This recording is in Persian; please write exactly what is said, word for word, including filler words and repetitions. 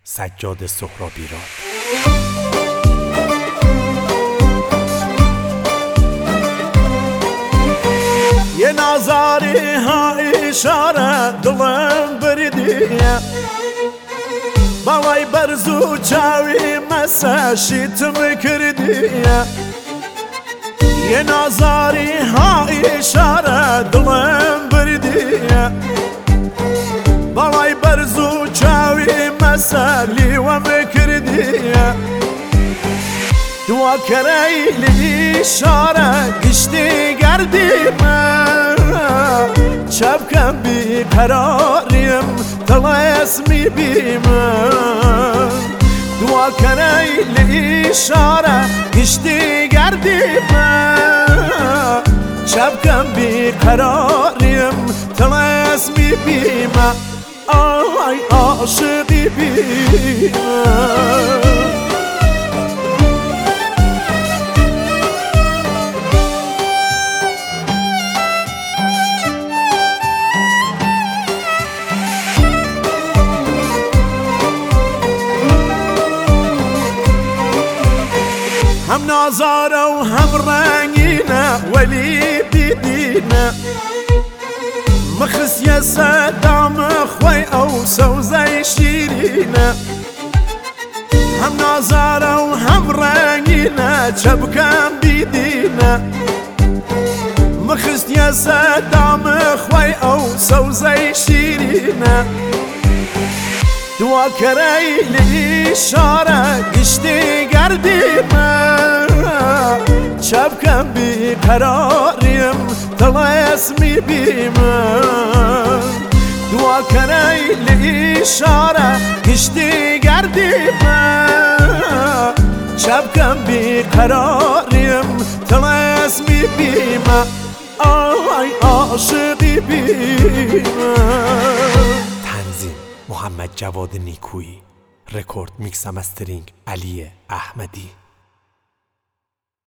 سجاد سهرابی را. یه نازاری ها اشاره دلم بردیه باوای برزو چاوی مسا شیتم کردیه یه نازاری ها اشاره دلم بردیه باوای برزو چاوی مسا لیوم کردیه دوا کری لی اشاره گشتی گردیمه شبکم بی قراریم دل اسمی بیمه دوا کری لی اشاره گشتی گردیمه شبکم بی قراریم دل اسمی بیمه آی عاشقی بیمه هم نازاره و هم رنگینه ولی بیدینه مخس یا صدام خوی او سوزه شیرینه هم نازاره و هم رنگینه چبکم بیدینه مخس یا صدام خوی او سوزه شیرینه دوا کری لی اشاره گشتی گردیمه شبکم بی قراریم دل اسمی بیمه دوا کری لی اشاره گشتی گردیمه شبکم بی قراریم دل اسمی بیمه آی عاشقی بیمه. محمد جواد نیکویی. رکورد میکس و مسترینگ علی احمدی.